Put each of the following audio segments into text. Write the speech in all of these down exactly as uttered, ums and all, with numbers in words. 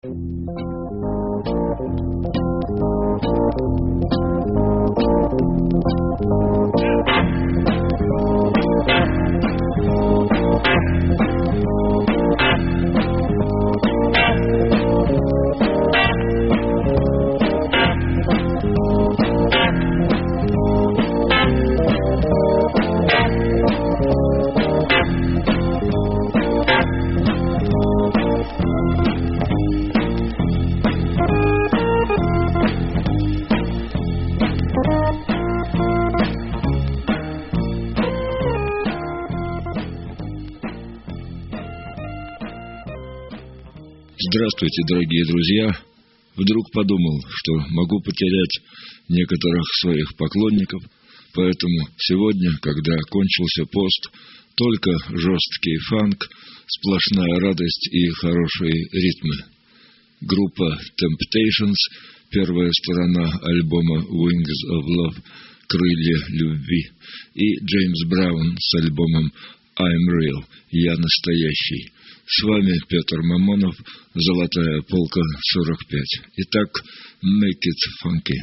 Здравствуйте, дорогие друзья! Вдруг подумал, что могу потерять некоторых своих поклонников, поэтому сегодня, когда кончился пост, только жесткий фанк, сплошная радость и хорошие ритмы. Группа Temptations, первая сторона альбома Wings of Love, Крылья любви, и Джеймс Браун с альбомом I'm Real, Я настоящий. С вами Петр Мамонов, Золотая полка сорок пять. Итак, Make It Funky.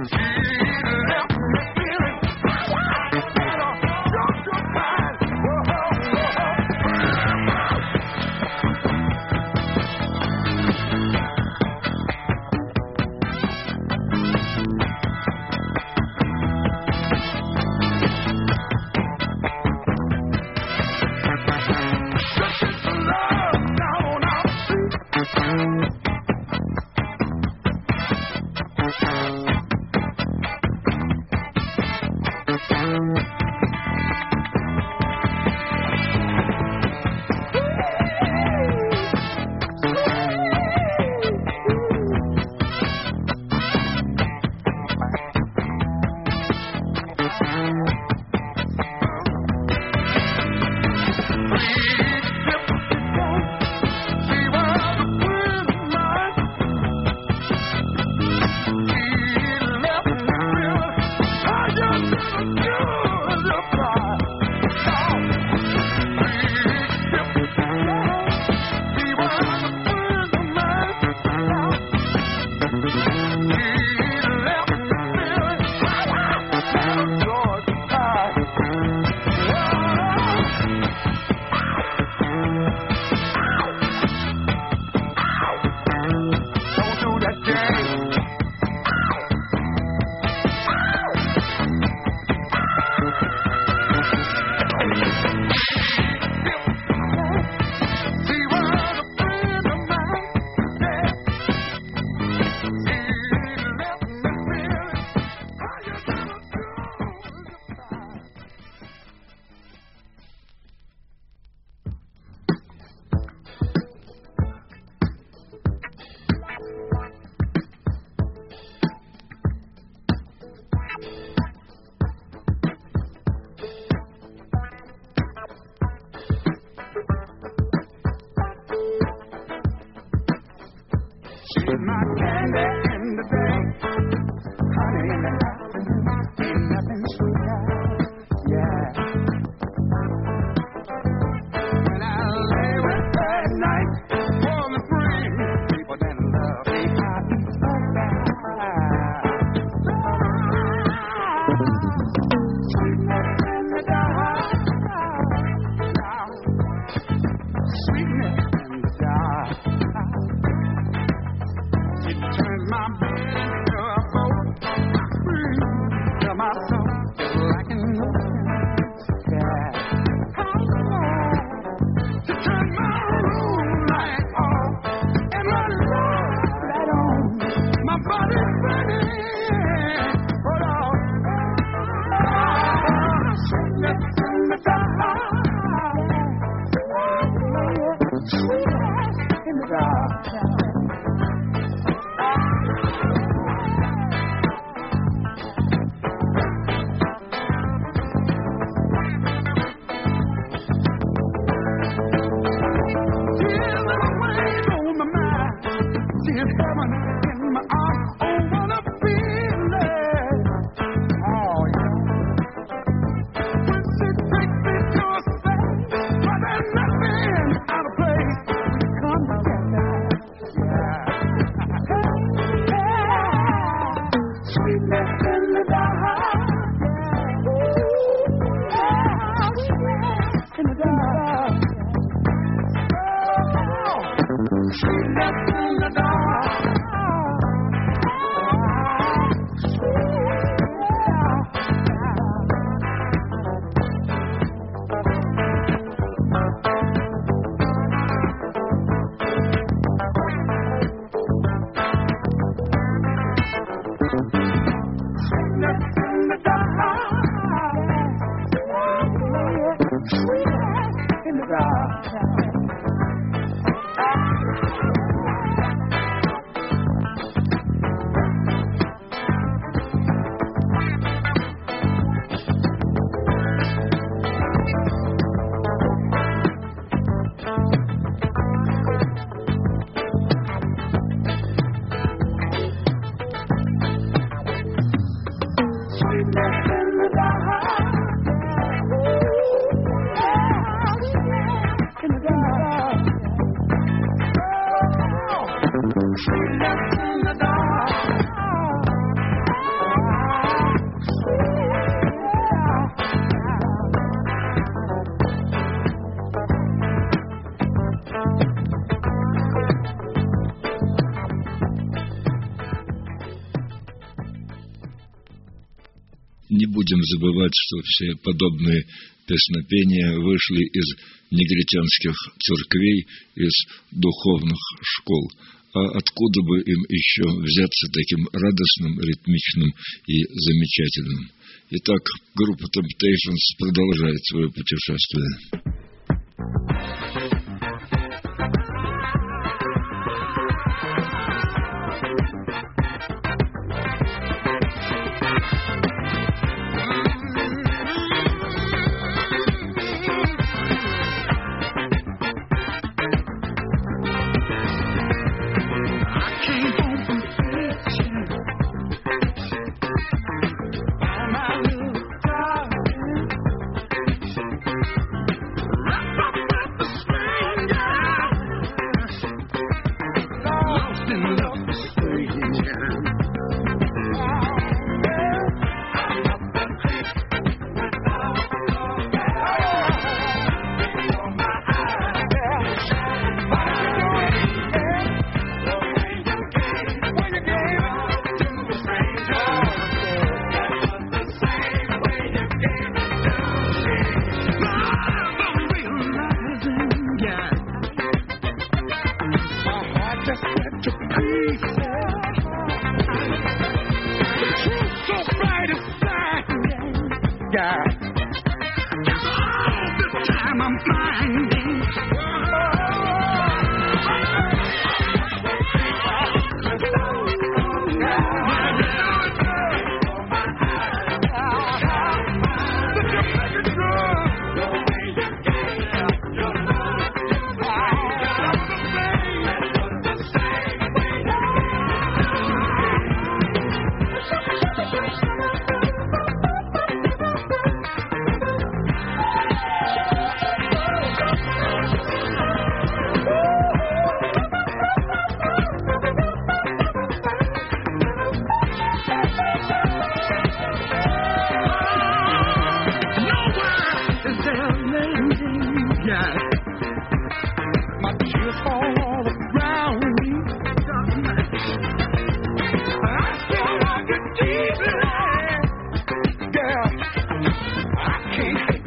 Whoa. Не будем забывать, что все подобные песнопения вышли из негритянских церквей, из духовных школ. А откуда бы им еще взяться таким радостным, ритмичным и замечательным? Итак, группа Temptations продолжает свое путешествие.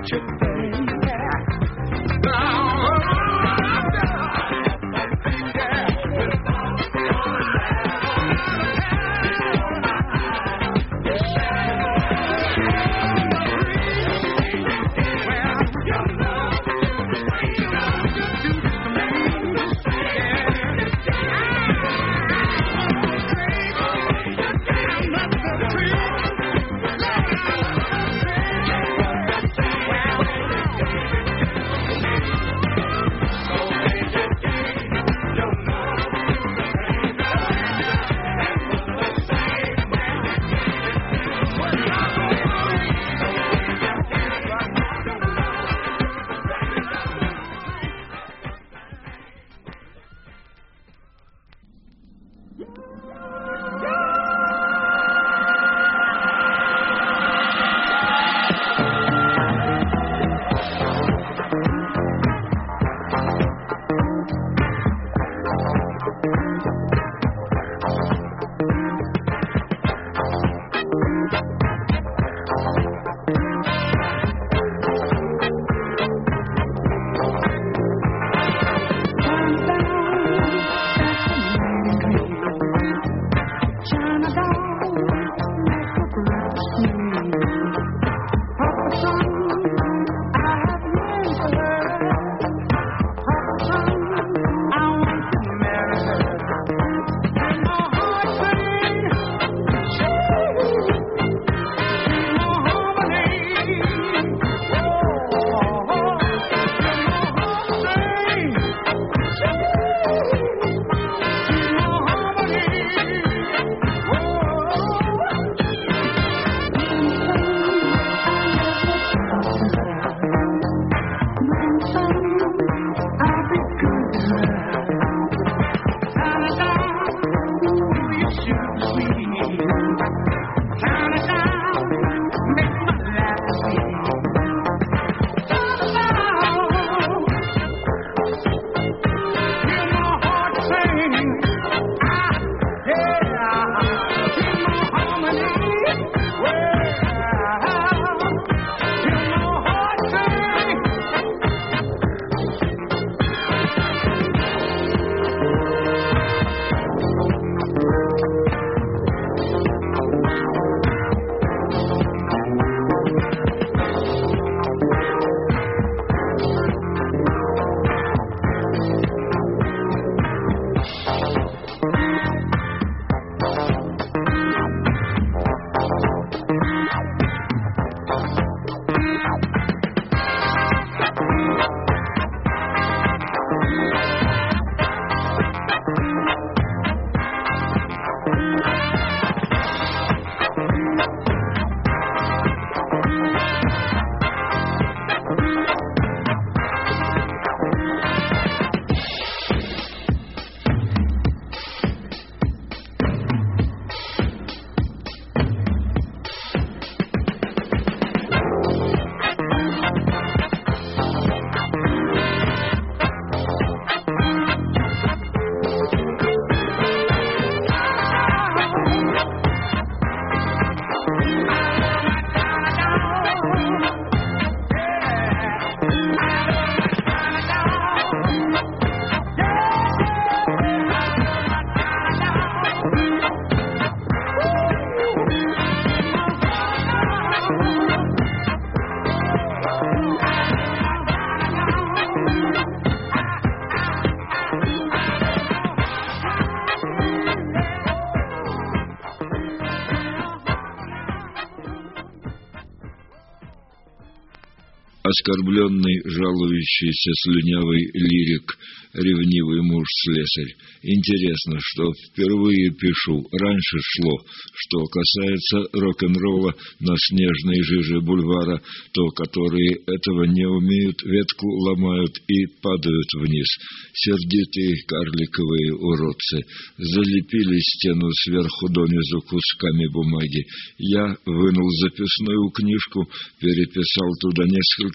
Оскорбленный, жалующийся слюнявый лирик, ревнивый муж-слесарь. Интересно, что впервые пишу, раньше шло, что касается рок-н-ролла на снежной жиже бульвара, то которые этого не умеют, ветку ломают и падают вниз. Сердитые карликовые уродцы залепили стену сверху донизу кусками бумаги. Я вынул записную книжку, переписал туда несколько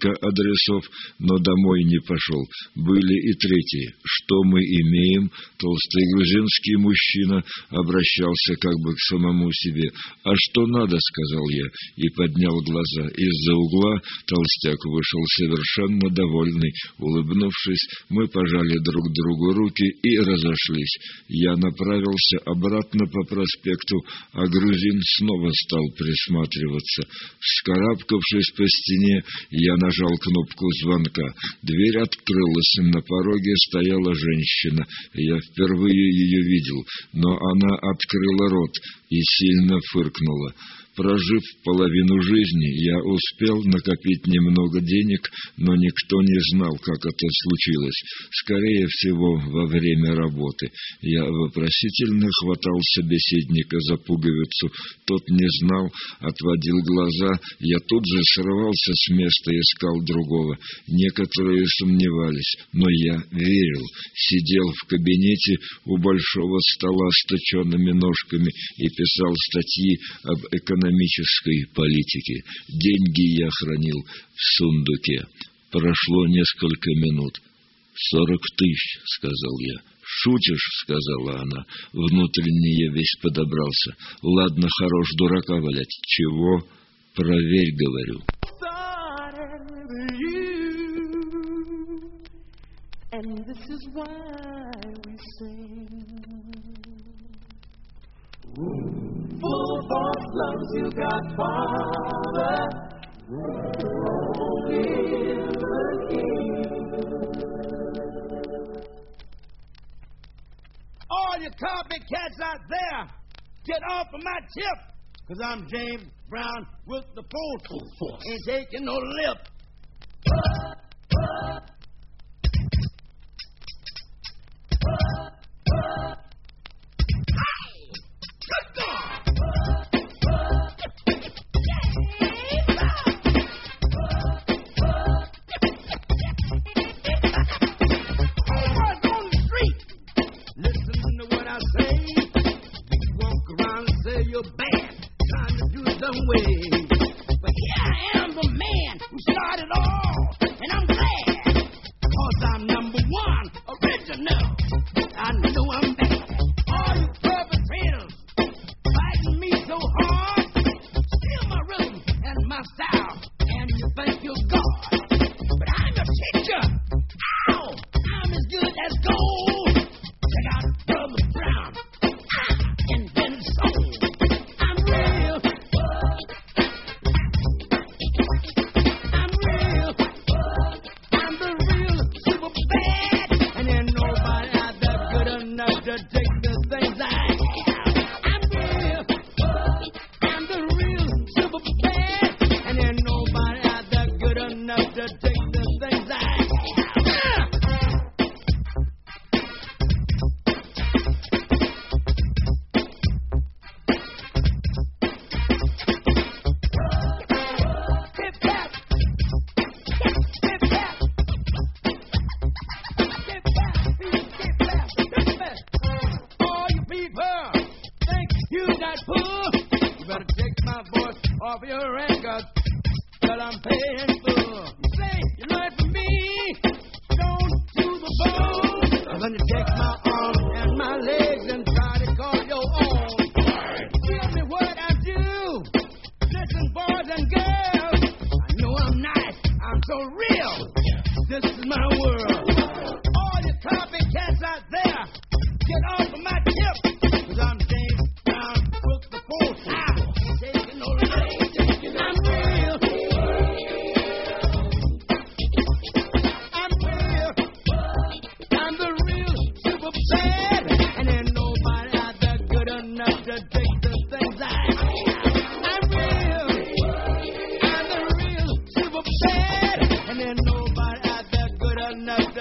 несколько адресов, но домой не пошел. Были и третьи. Что мы имеем? Толстый грузинский мужчина обращался как бы к самому себе. «А что надо?» — сказал я и поднял глаза. Из-за угла толстяк вышел совершенно довольный. Улыбнувшись, мы пожали друг другу руки и разошлись. Я направился обратно по проспекту, а грузин снова стал присматриваться. Вскарабкавшись по стене, я нажал кнопку звонка. Дверь открылась, на пороге стояла женщина. Я впервые ее видел, но она открыла рот и сильно фыркнула. Прожив половину жизни, я успел накопить немного денег, но никто не знал, как это случилось. Скорее всего, во время работы. Я вопросительно хватал собеседника за пуговицу. Тот не знал, отводил глаза. Я тут же срывался с места и искал другого. Некоторые сомневались, но я верил. Сидел в кабинете у большого стола с точенными ножками и писал статьи об экономике. экономической политики. Деньги я хранил в сундуке. Прошло несколько минут. «Сорок тысяч», — сказал я. «Шутишь?» — сказала она. Внутренне я весь подобрался. «Ладно, хорош дурака валять». «Чего?» «Проверь», — говорю. Full of lungs, you got father. All you copycats out there, get off of my tip, cause I'm James Brown with the full force. Ain't taking no lip. Nobody out there good enough.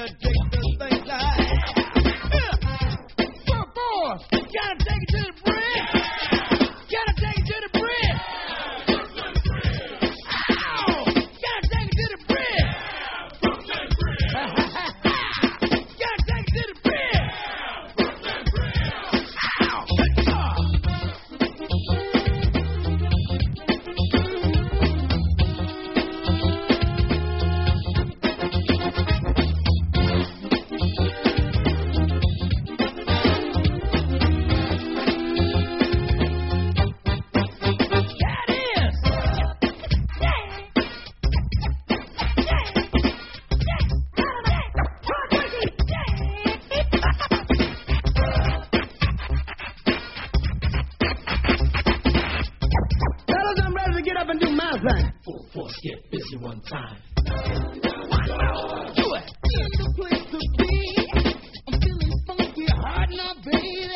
time. One, do it. It's the place to be. I'm feeling funky, hard now, baby.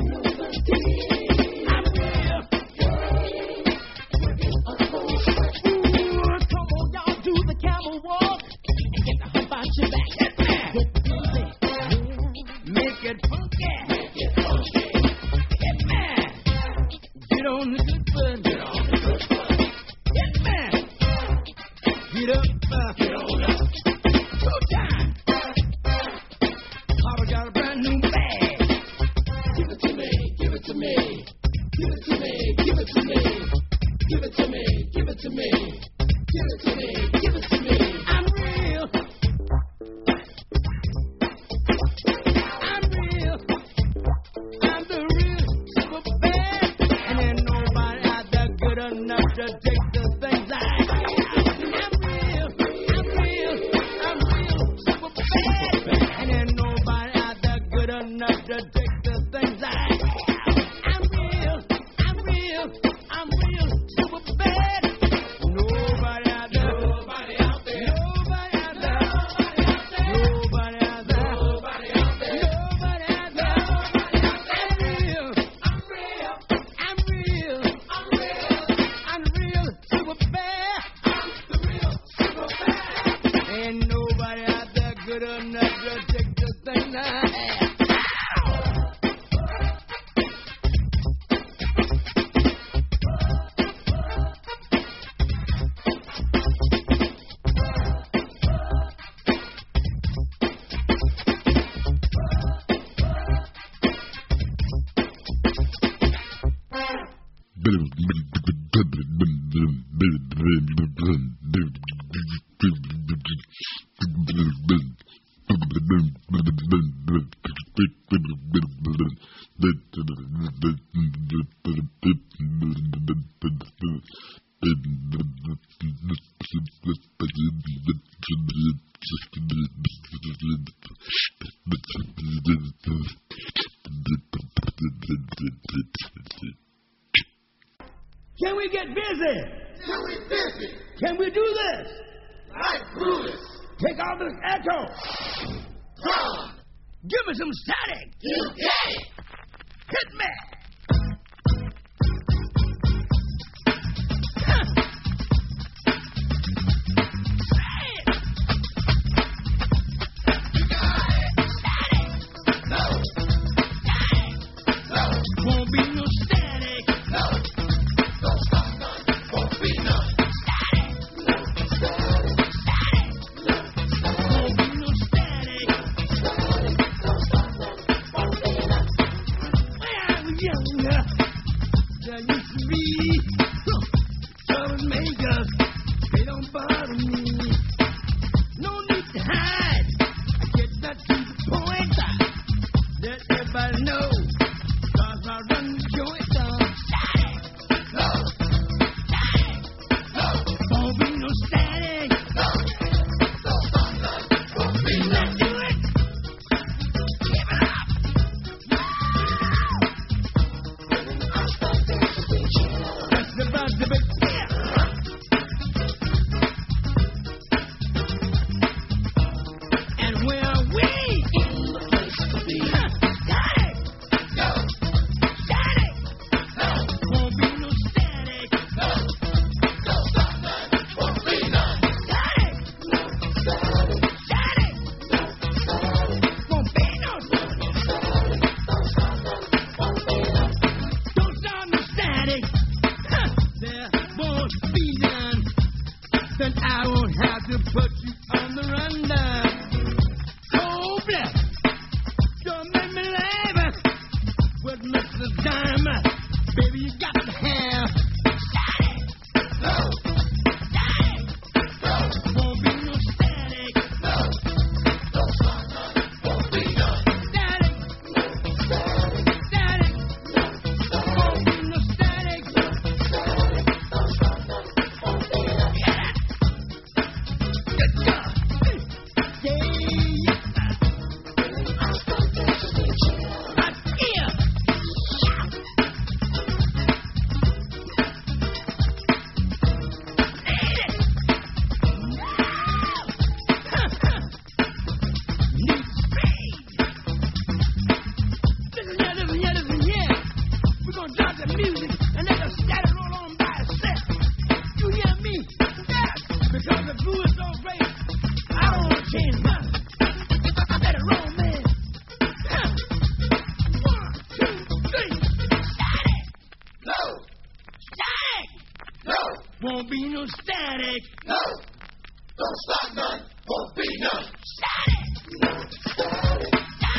I'm real. Ooh, come on, y'all, do the camel walk and get the hump out your back. Get mad. Get busy. Make it funky. Make it funky. Get mad. Get on the good foot. Get on the good foot. Get mad. Get up. Uh, get on up. Go time. Papa got a brand new bag. Give it to me. Give it to me. Give it to me. Give it to me. Give it to me. Give it to me. Give it to me. Give it to me. I'm real. I'm real. I'm the real super bad. And ain't nobody out there good enough to take the things I have. I'm real. I'm real. I'm real super bad. And ain't nobody out there good enough to take the things I have. I'm real. I'm real. I'm real super bad. Nobody out there. Nobody out there. Nobody out there. Nobody out there. Nobody out there. Nobody out there. I'm real. I'm real. I'm real. I'm real. I'm real super bad. I'm the real super bad. Ain't nobody out there good enough to take the thing I have. Can we get busy? Can we busy? Can we do this? Like Brutus. Take off this echo. Drum. Give me some static. You get it. Hit me. Won't be no static. No. Don't stop none. Won't be none. Won't be no static. When I was younger, there used to be huh, troublemakers. They don't bother me. No need to hide. I get that to the point. Let everybody know. Cause I run the joint down. No. No. Won't be no static. No. Don't stop none. Won't be none. Do it. Give it up. That's about the big yeah. And where are we? In the place to be. Huh, static. No. Static. No. Won't be no static. No. Don't stop none. Won't be none. Static. Static. Won't be no static. Don't start no static. Huh, there won't be none. Then I won't have to put you on the rundown. Cold blood. Don't make me laugh. With Mister Diamond, baby, you got to have static. No. Static. No. Won't be no static. No. Don't stop none. Won't be none. Static. Static. Won't be no static. Get it. Good job. all great. I don't want to change mine. Let it roll, man. Huh. One, two, three. Static. No. Static. No. Won't be no static. No. Don't stop none. Won't be none. Static. Static.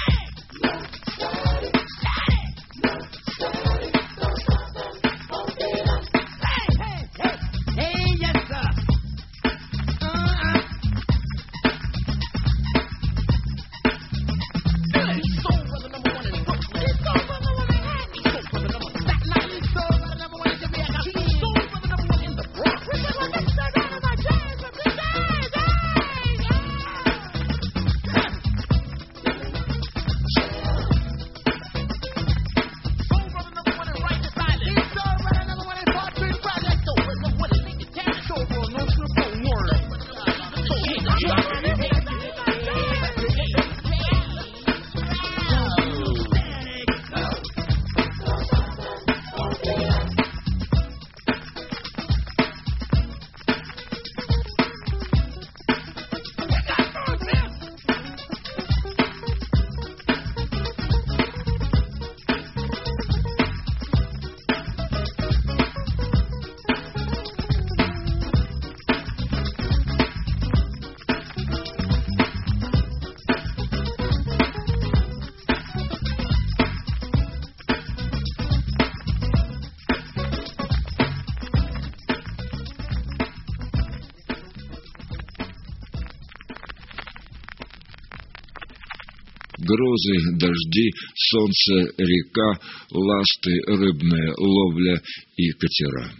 Грозы, дожди, солнце, река, ласты, рыбная ловля и катера.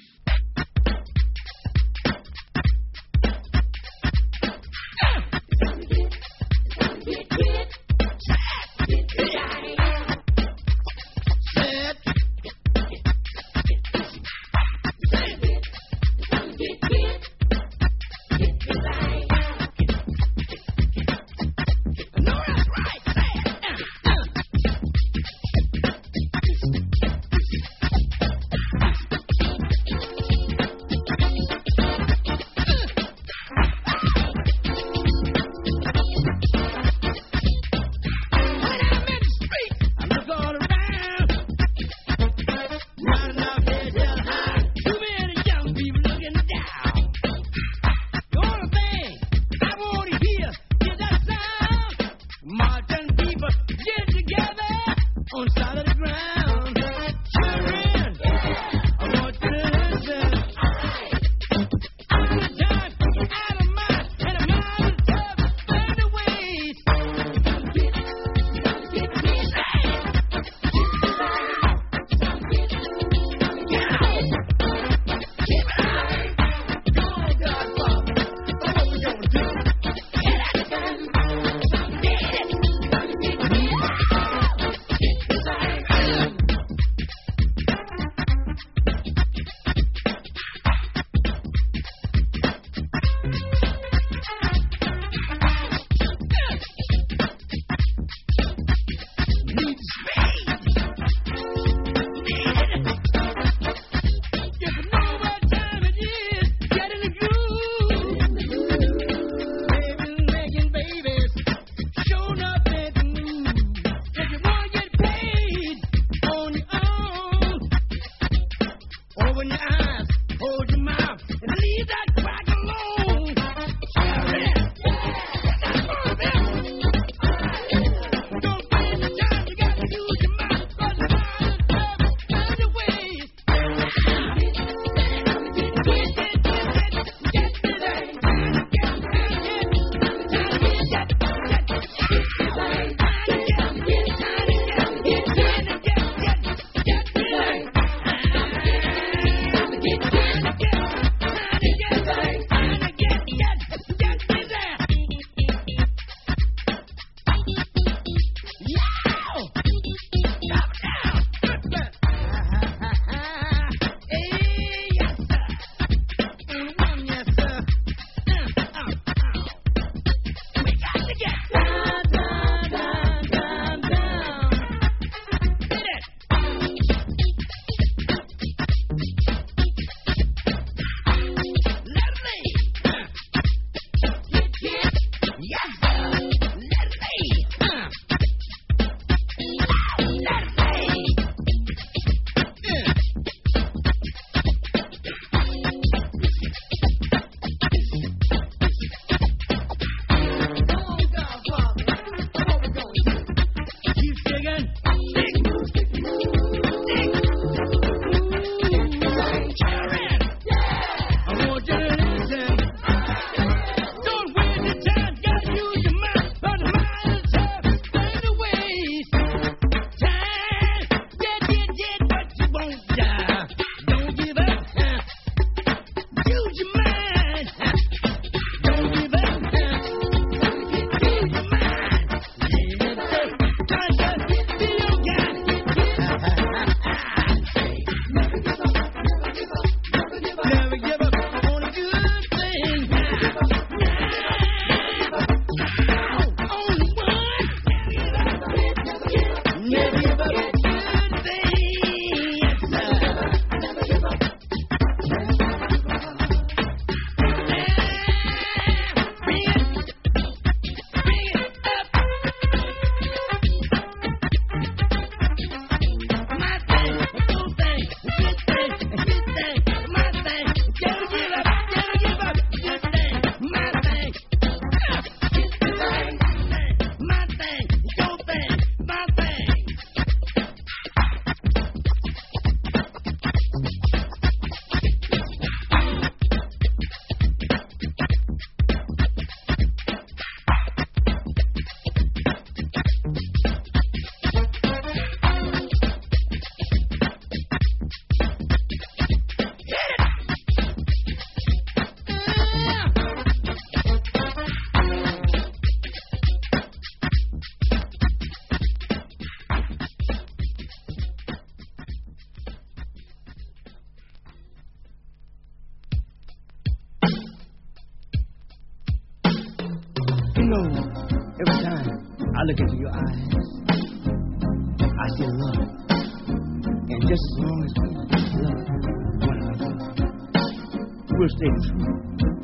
know, every time I look into your eyes, I see love. And just as long as we love one another, we'll stay true.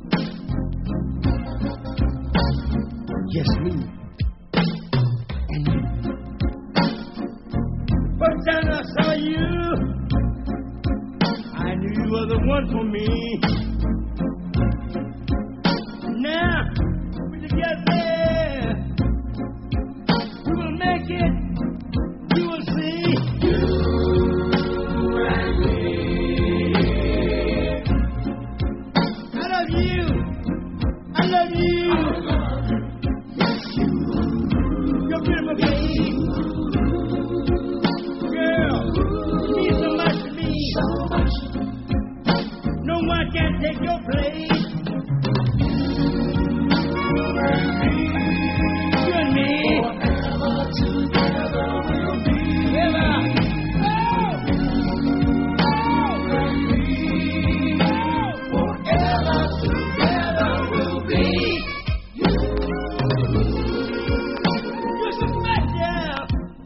Just me and you. First time I saw you, I knew you were the one for me. Now, we're together. We will make it. We will see. You and me. I love you. I love you. You're beautiful, baby. Girl, you mean so much to me. No one can take your place. You and me. Forever together we'll be. Forever. Forever together we'll be. You're so special.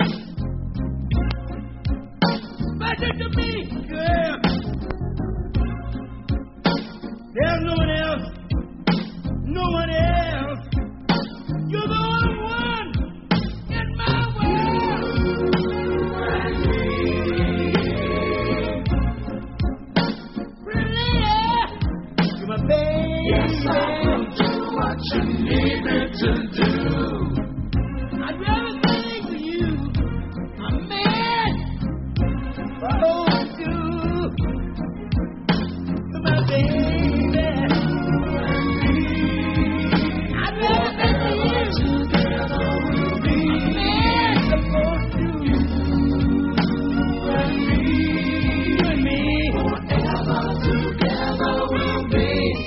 Special to me, girl. There's no one else. No one else. You're the only one in my world. Really? You're my baby. Yes, I will do what you need me to do. I'd rather sing for you, a man. Oh, you. You're my baby. I'd rather sing for you. Together we'll be. A man supposed to. You and me. Forever together we'll be.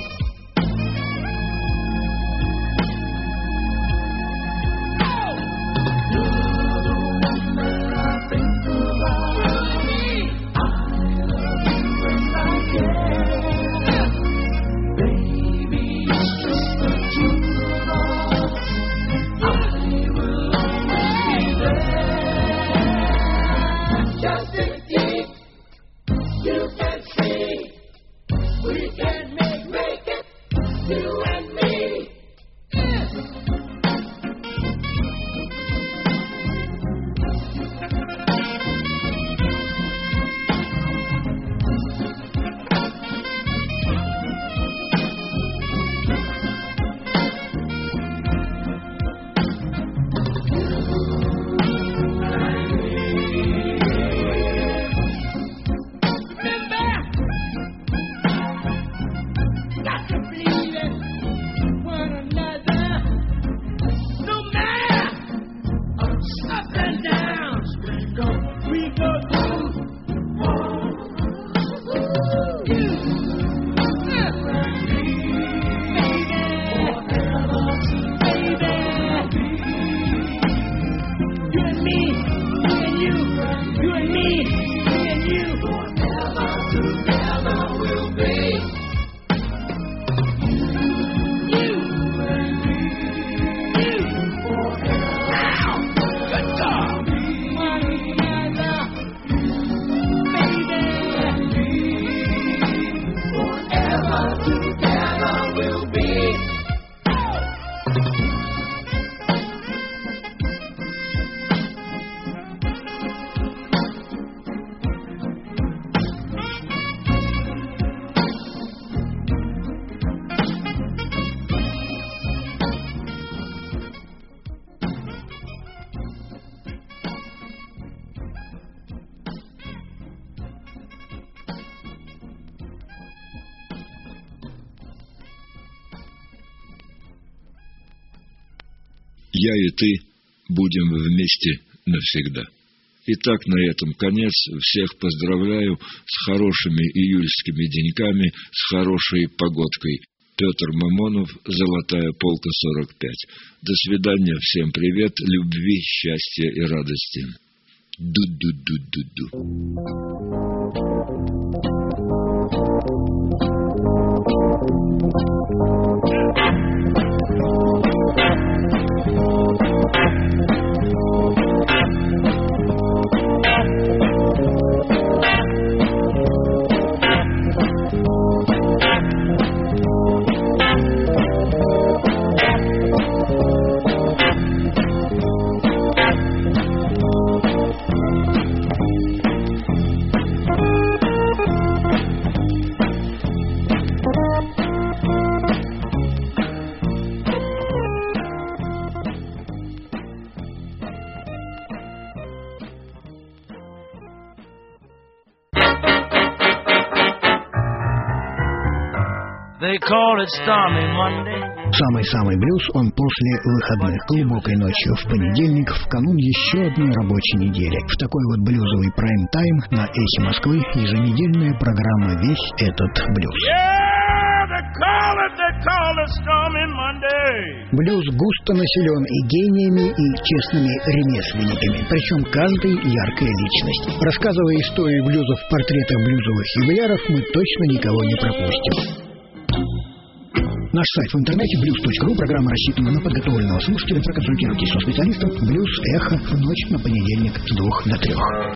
Я и ты будем вместе навсегда. Итак, на этом конец. Всех поздравляю с хорошими июльскими деньками, с хорошей погодкой. Петр Мамонов, Золотая полка сорок пять. До свидания, всем привет, любви, счастья и радости. Ду-ду-ду-ду-ду. They call it Stormy Monday. Самый-самый блюз он после выходных, глубокой ночью в понедельник, в канун еще одной рабочей недели. В такой вот блюзовый прайм-тайм на Эхе Москвы еженедельная программа «Весь этот блюз». Yeah, they call it, they call it Stormy Monday. Блюз густо населен и гениями, и честными ремесленниками, причем каждый яркая личность. Рассказывая истории блюзов в портретах блюзовых юбиляров, мы точно никого не пропустим. Наш сайт в интернете блюз точка ру. Программа рассчитана на подготовленного слушателя. Проконсультируйтесь со специалистом. Блюз Эхо в ночь на понедельник с двух до трех.